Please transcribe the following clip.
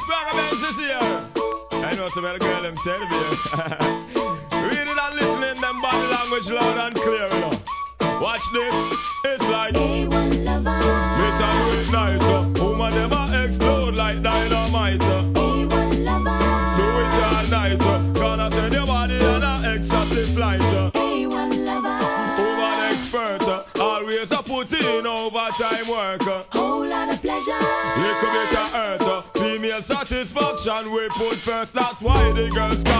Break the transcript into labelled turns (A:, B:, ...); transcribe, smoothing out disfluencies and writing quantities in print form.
A: Vagabonds is here. I know some other girl himself here. Reading and listening them body language loud and clear, you know. Watch this, it's like
B: A1 lover.
A: Miss I do it nicer. Woman them a explode like dynamite.
B: A1 lover.
A: Do it all night. Gonna send your body on a exotic flight.
B: A1 lover.
A: Woman expert. Always a put in overtime work.
B: Whole lot of pleasure.
A: Little bit of earth. Female satisfaction we put first. That's why the girls